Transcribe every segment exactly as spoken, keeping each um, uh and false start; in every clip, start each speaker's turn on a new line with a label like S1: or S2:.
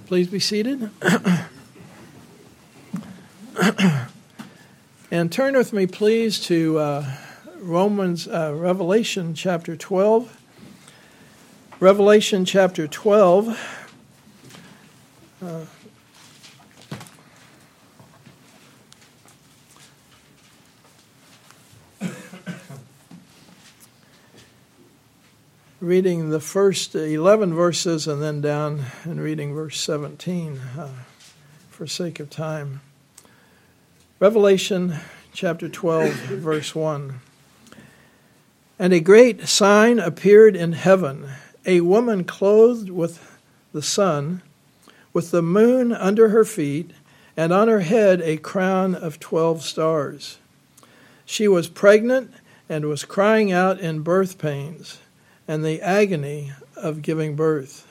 S1: Please be seated. And turn with me, please, to uh, Romans, uh, Revelation chapter twelve. Revelation chapter twelve. Uh, reading the first eleven verses and then down and reading verse seventeen uh, for sake of time. Revelation chapter twelve, verse one. And a great sign appeared in heaven, a woman clothed with the sun, with the moon under her feet, and on her head a crown of twelve stars. She was pregnant and was crying out in birth pains and the agony of giving birth.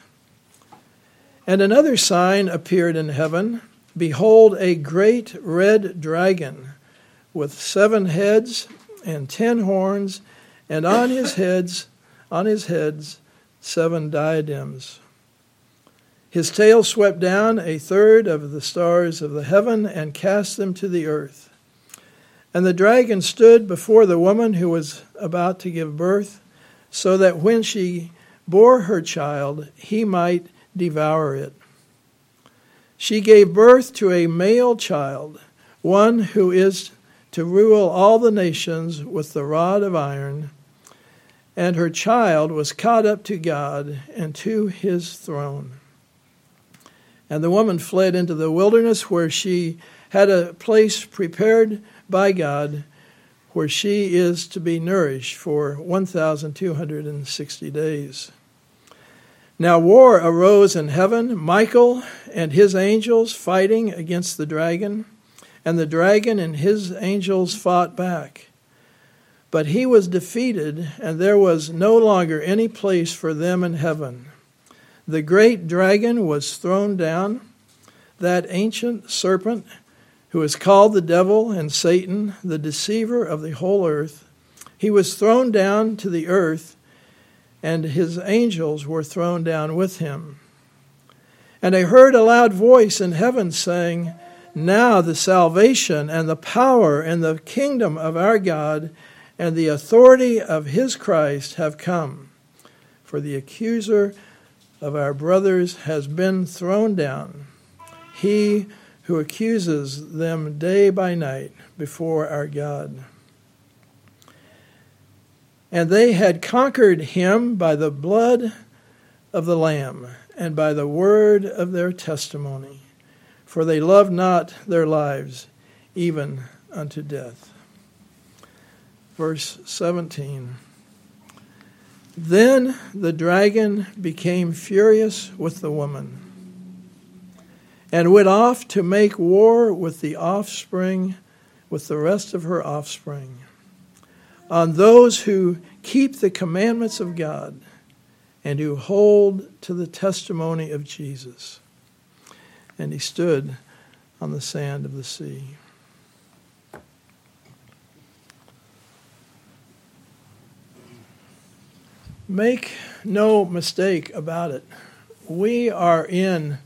S1: And another sign appeared in heaven. Behold, a great red dragon with seven heads and ten horns, and on his heads, on his heads, seven diadems. His tail swept down a third of the stars of the heaven and cast them to the earth. And the dragon stood before the woman who was about to give birth, so that when she bore her child, he might devour it. She gave birth to a male child, one who is to rule all the nations with the rod of iron, and her child was caught up to God and to his throne. And the woman fled into the wilderness, where she had a place prepared by God, where she is to be nourished for one thousand two hundred sixty days. Now war arose in heaven, Michael and his angels fighting against the dragon, and the dragon and his angels fought back. But he was defeated, and there was no longer any place for them in heaven. The great dragon was thrown down, that ancient serpent, who is called the devil and Satan, the deceiver of the whole earth. He was thrown down to the earth, and his angels were thrown down with him. And I heard a loud voice in heaven saying, Now the salvation and the power and the kingdom of our God and the authority of his Christ have come. For the accuser of our brothers has been thrown down, he who accuses them day by night before our God. And they had conquered him by the blood of the Lamb and by the word of their testimony, for they loved not their lives even unto death. Verse seventeen. Then the dragon became furious with the woman, and went off to make war with the offspring, with the rest of her offspring, on those who keep the commandments of God and who hold to the testimony of Jesus. And he stood on the sand of the sea. Make no mistake about it. We are in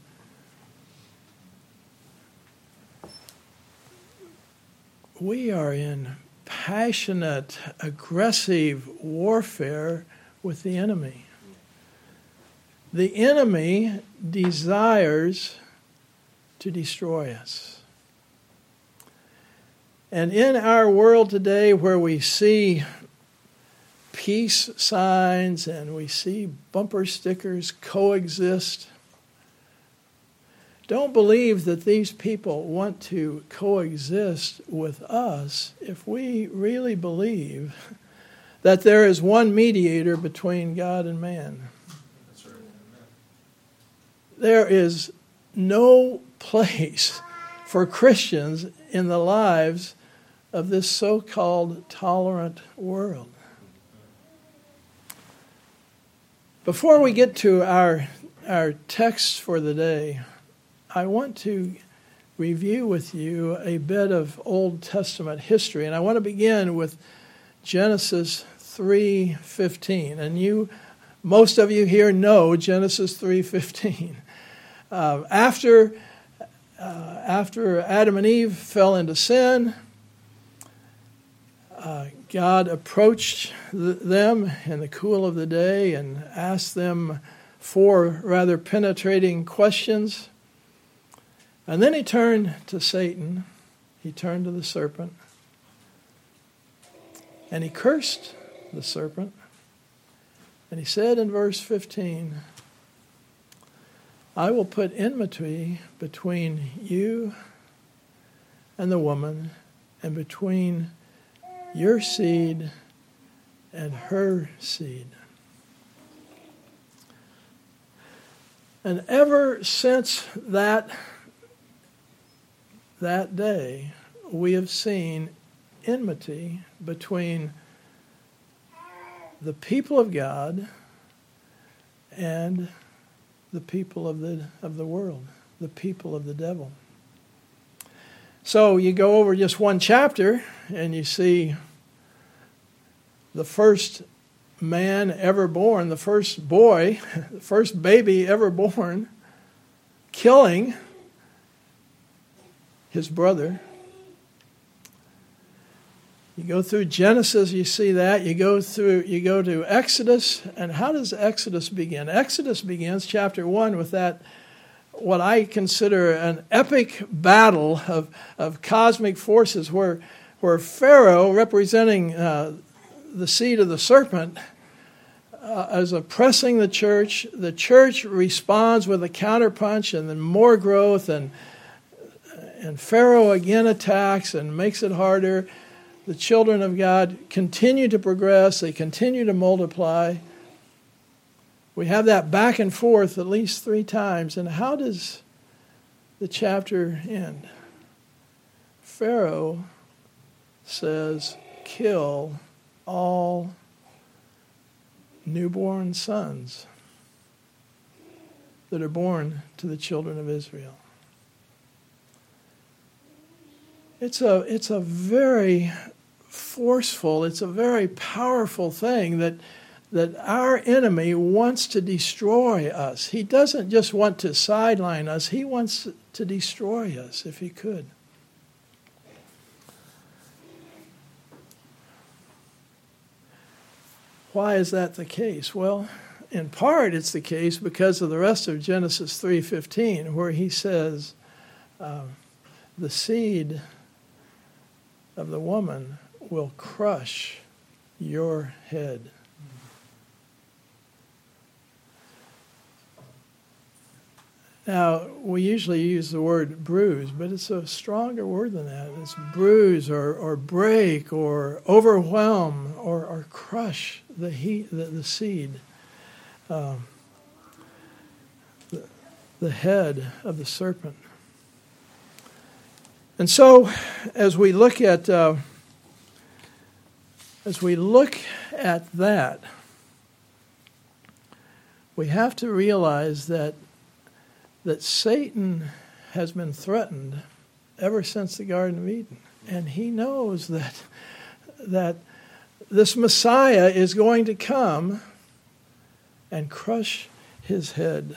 S1: We are in passionate, aggressive warfare with the enemy. The enemy desires to destroy us. And in our world today, where we see peace signs and we see bumper stickers coexist, don't believe that these people want to coexist with us if we really believe that there is one mediator between God and man. That's right. There is no place for Christians in the lives of this so-called tolerant world. Before we get to our, our text for the day, I want to review with you a bit of Old Testament history, and I want to begin with Genesis three fifteen. And you, most of you here know Genesis three fifteen. Uh, after, uh, after Adam and Eve fell into sin, uh, God approached th- them in the cool of the day and asked them four rather penetrating questions. And then he turned to Satan. He turned to the serpent. And he cursed the serpent. And he said in verse fifteen, I will put enmity between you and the woman, and between your seed and her seed. And ever since that, that day, we have seen enmity between the people of God and the people of the of the world, the people of the devil. So you go over just one chapter and you see the first man ever born, the first boy, the first baby ever born, killing his brother. You go through Genesis, you see that. You go through, you go to Exodus, and how does Exodus begin? Exodus begins, chapter one, with that, what I consider an epic battle of, of cosmic forces where, where Pharaoh, representing uh, the seed of the serpent, uh, is oppressing the church. The church responds with a counterpunch and then more growth, and, and Pharaoh again attacks and makes it harder. The children of God continue to progress. They continue to multiply. We have that back and forth at least three times. And how does the chapter end? Pharaoh says, kill all newborn sons that are born to the children of Israel. It's a, it's a very forceful, it's a very powerful thing that, that our enemy wants to destroy us. He doesn't just want to sideline us, he wants to destroy us if he could. Why is that the case? Well, in part it's the case because of the rest of Genesis three fifteen, where he says, uh, the seed of the woman will crush your head. Now, we usually use the word bruise, but it's a stronger word than that. It's bruise or, or break or overwhelm or, or crush the, heat, the, the seed, um, the, the head of the serpent. And so, as we look at uh, as we look at that, we have to realize that that Satan has been threatened ever since the Garden of Eden, and he knows that that this Messiah is going to come and crush his head.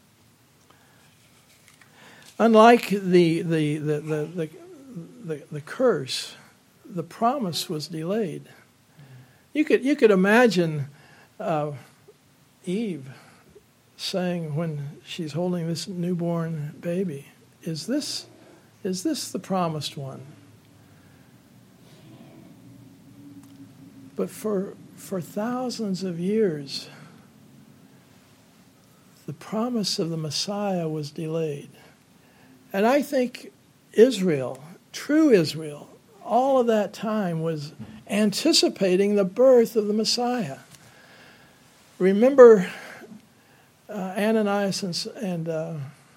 S1: Unlike the the the the, the, the, the curse, the promise was delayed. You could you could imagine uh, Eve saying when she's holding this newborn baby, "Is this is this the promised one?" But for for thousands of years, the promise of the Messiah was delayed. And I think Israel, true Israel, all of that time was anticipating the birth of the Messiah. Remember uh, Ananias and, and uh,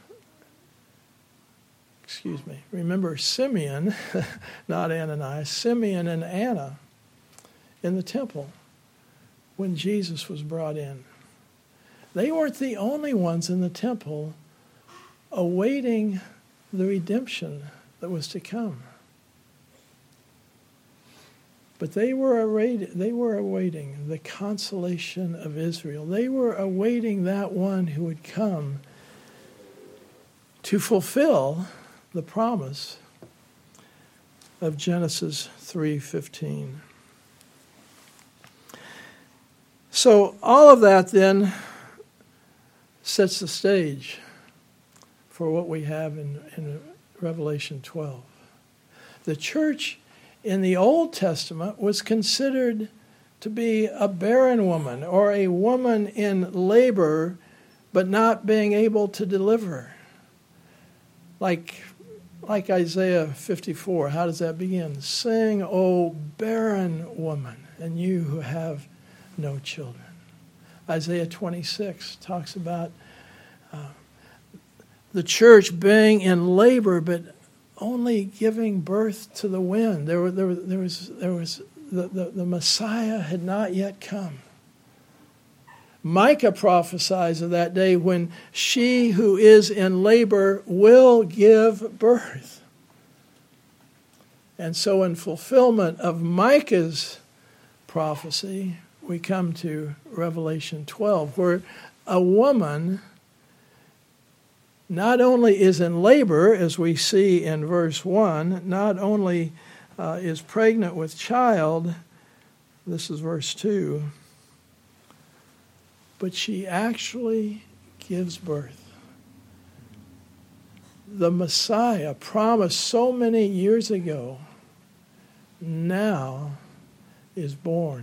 S1: excuse me, remember Simeon, not Ananias, Simeon and Anna in the temple when Jesus was brought in. They weren't the only ones in the temple awaiting the redemption that was to come. But they were awaiting, they were awaiting the consolation of Israel. They were awaiting that one who would come to fulfill the promise of Genesis three fifteen. So all of that then sets the stage for what we have in, in Revelation twelve. The church in the Old Testament was considered to be a barren woman or a woman in labor but not being able to deliver. Like, like Isaiah fifty-four, how does that begin? Sing, O barren woman, and you who have no children. Isaiah twenty-six talks about uh, the church being in labor but only giving birth to the wind. There, were, there, were, there was, there was the, the, the Messiah had not yet come. Micah prophesies of that day when she who is in labor will give birth. And so in fulfillment of Micah's prophecy, we come to Revelation twelve, where a woman not only is in labor, as we see in verse one, not only uh, is pregnant with child, this is verse two, but she actually gives birth. The Messiah, promised so many years ago, now is born.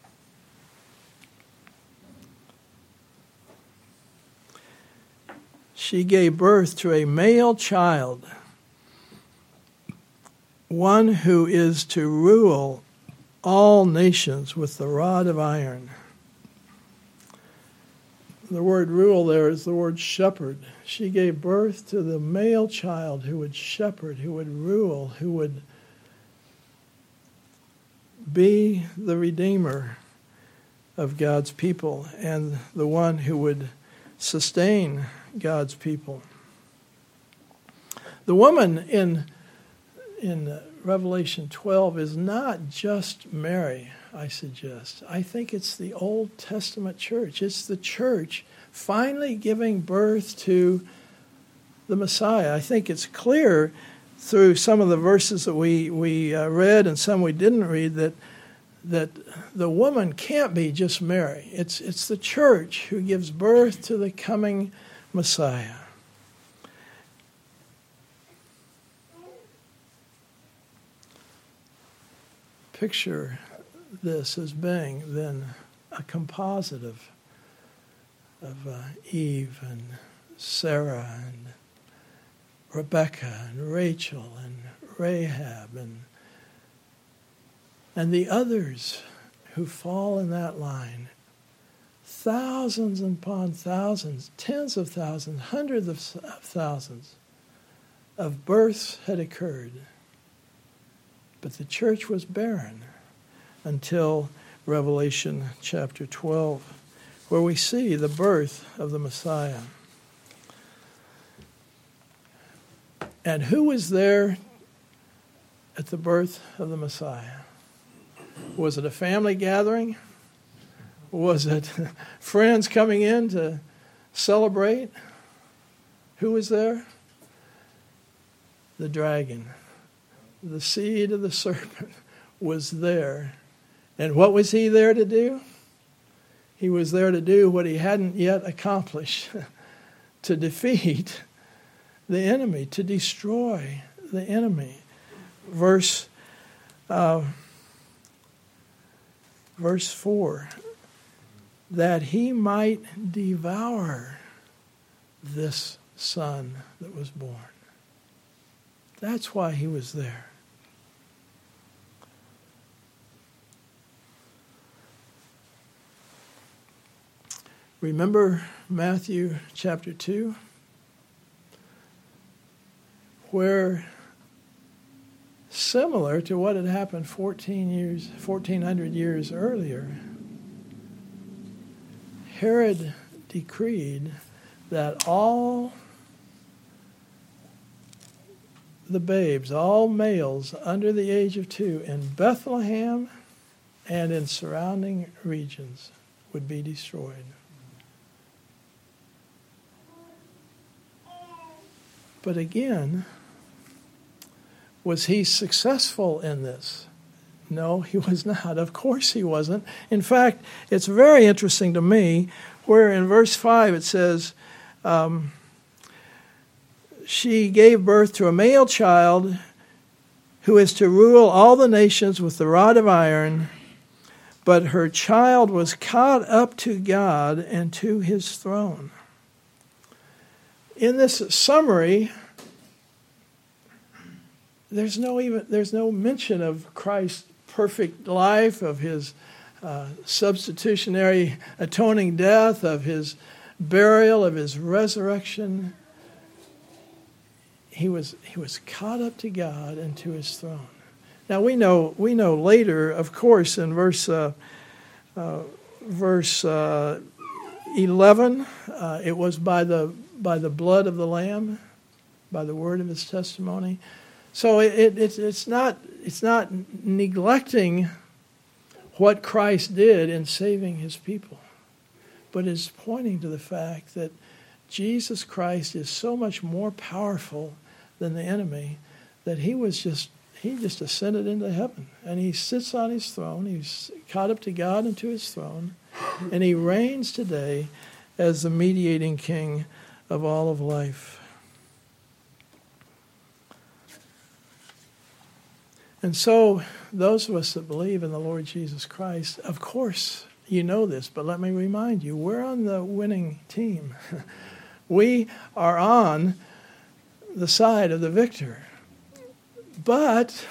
S1: She gave birth to a male child, one who is to rule all nations with the rod of iron. The word rule there is the word shepherd. She gave birth to the male child who would shepherd, who would rule, who would be the redeemer of God's people and the one who would sustain God's people. The woman in, in Revelation twelve is not just Mary, I suggest. I think it's the Old Testament church. It's the church finally giving birth to the Messiah. I think it's clear through some of the verses that we, we uh, read and some we didn't read that that the woman can't be just Mary. It's, it's the church who gives birth to the coming Messiah. Picture this as being then a composite of, of uh, Eve and Sarah and Rebecca and Rachel and Rahab and and the others who fall in that line. Thousands upon thousands, tens of thousands, hundreds of thousands of births had occurred. But the church was barren until Revelation chapter twelve, where we see the birth of the Messiah. And who was there at the birth of the Messiah? Was it a family gathering? Was it friends coming in to celebrate? Who was there? The dragon, the seed of the serpent, was there. And what was he there to do? He was there to do what he hadn't yet accomplished, to defeat the enemy, to destroy the enemy. Verse, uh, verse four, that he might devour this son that was born. That's why he was there. Remember Matthew chapter two, where similar to what had happened fourteen years, fourteen hundred years earlier, Herod decreed that all the babes, all males under the age of two in Bethlehem and in surrounding regions would be destroyed. But again, was he successful in this? No, he was not. Of course he wasn't. In fact, it's very interesting to me where in verse five it says, um, she gave birth to a male child who is to rule all the nations with the rod of iron, but her child was caught up to God and to his throne. In this summary, there's no even there's no mention of Christ's perfect life, of his uh, substitutionary atoning death, of his burial, of his resurrection. He was he was caught up to God and to his throne. Now we know we know later, of course, in verse uh, uh, verse uh, eleven, uh, it was by the by the blood of the Lamb, by the word of his testimony. So it, it, it's it's not it's not neglecting what Christ did in saving his people, but is pointing to the fact that Jesus Christ is so much more powerful than the enemy that he was just he just ascended into heaven, and he sits on his throne. He's caught up to God and to his throne, and he reigns today as the mediating king of all of life. And so those of us that believe in the Lord Jesus Christ, of course you know this, but let me remind you, we're on the winning team. We are on the side of the victor. But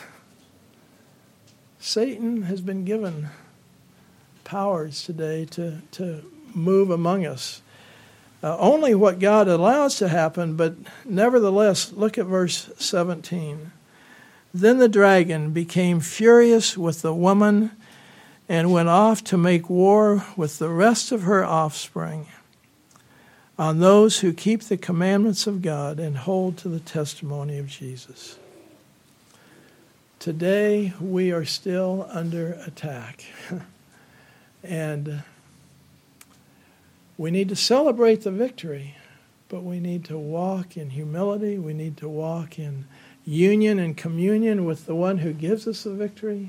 S1: Satan has been given powers today to, to move among us. Uh, only what God allows to happen, but nevertheless, look at verse seventeen. Then the dragon became furious with the woman and went off to make war with the rest of her offspring on those who keep the commandments of God and hold to the testimony of Jesus. Today, we are still under attack. And we need to celebrate the victory, but we need to walk in humility. We need to walk in union and communion with the one who gives us the victory,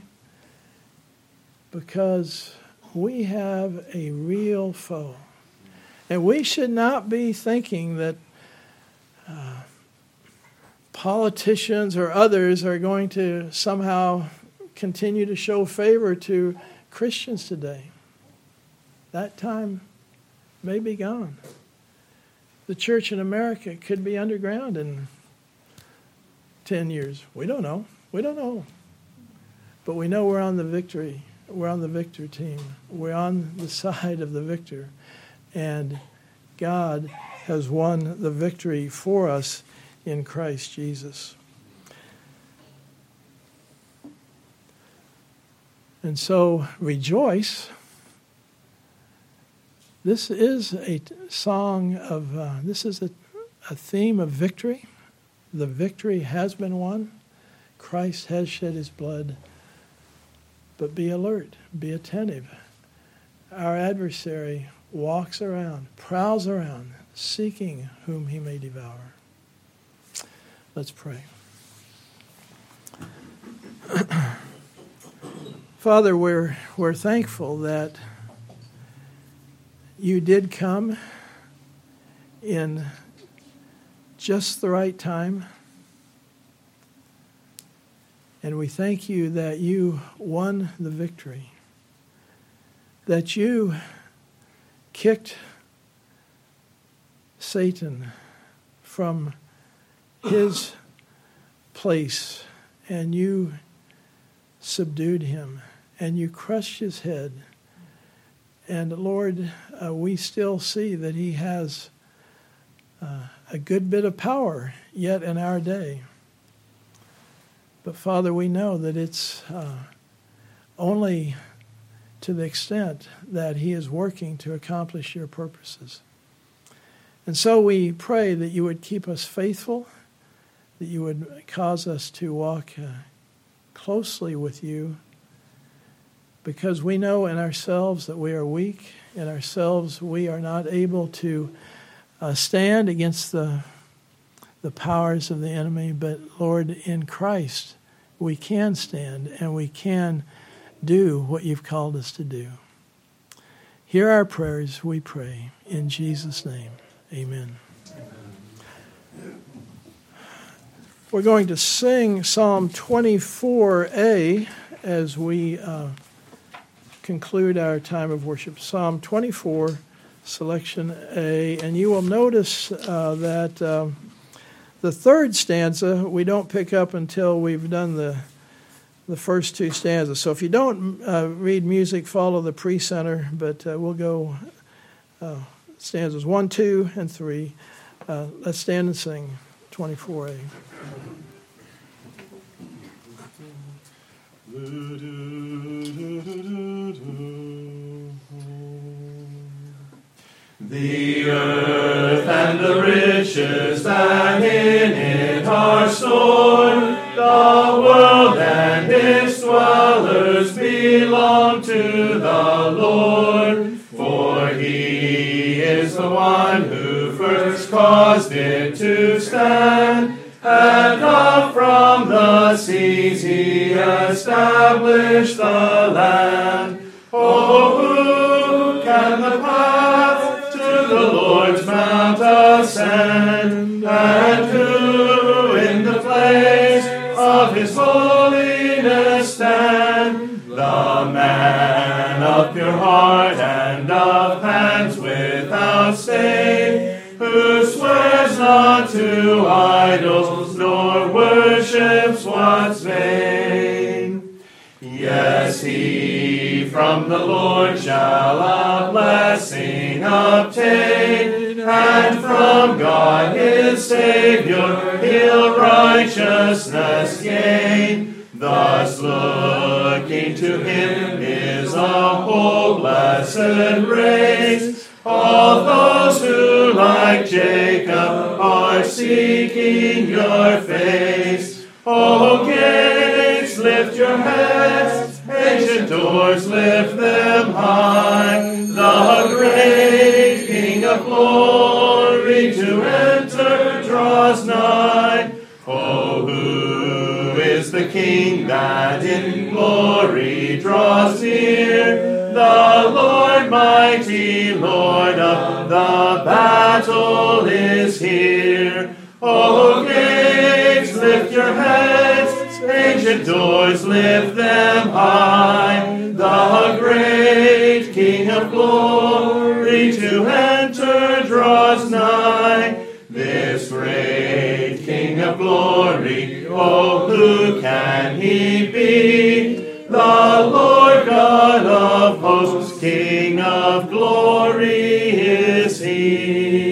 S1: because we have a real foe. And we should not be thinking that uh, politicians or others are going to somehow continue to show favor to Christians today. That time may be gone. The church in America could be underground in ten years. We don't know. We don't know. But we know we're on the victory. We're on the victor team. We're on the side of the victor. And God has won the victory for us in Christ Jesus. And so rejoice. This is a song of, uh, this is a, a theme of victory. The victory has been won. Christ has shed his blood. But be alert, be attentive. Our adversary walks around, prowls around, seeking whom he may devour. Let's pray. Father, we're we're thankful that you did come in just the right time. And we thank you that you won the victory, that you kicked Satan from his place, and you subdued him, and you crushed his head. And Lord, uh, we still see that he has uh, a good bit of power yet in our day. But Father, we know that it's uh, only to the extent that he is working to accomplish your purposes. And so we pray that you would keep us faithful, that you would cause us to walk uh, closely with you, because we know in ourselves that we are weak. In ourselves we are not able to uh, stand against the the powers of the enemy, but Lord, in Christ, we can stand and we can do what you've called us to do. Hear our prayers, we pray. In Jesus' name, amen. Amen. We're going to sing Psalm twenty-four A as we uh, conclude our time of worship. Psalm twenty-four, selection A. And you will notice uh, that uh, the third stanza we don't pick up until we've done the the first two stanzas. So if you don't uh, read music, follow the pre-center, but uh, we'll go uh, stanzas one, two, and three. Uh, let's stand and sing twenty-four A.
S2: The earth and the riches that in it are stored, the world and its dwellers belong to the Lord. For he is the one who first caused it to stand, and up from the seas he established the land. Oh, who can the path to the Lord's mount ascend, and who in the place of his holiness stand? The man of pure heart and of hands without stain, who swears not to idols, nor worships what's vain. Yes, he from the Lord shall a blessing obtain, and from God his Savior he'll righteousness gain. Thus looking to him is a whole blessed race, all those who like Jacob are seeking your face. O gates, lift your heads, ancient doors, lift them high. The great King of glory to enter draws nigh. Oh, who is the King that in glory draws near? The Lord mighty, Lord of the battle is here. O gates, lift your heads, ancient doors, lift them high. The great King of glory to enter draws nigh. This great King of glory, oh, who can he be? The Lord God of hosts, King of glory is he.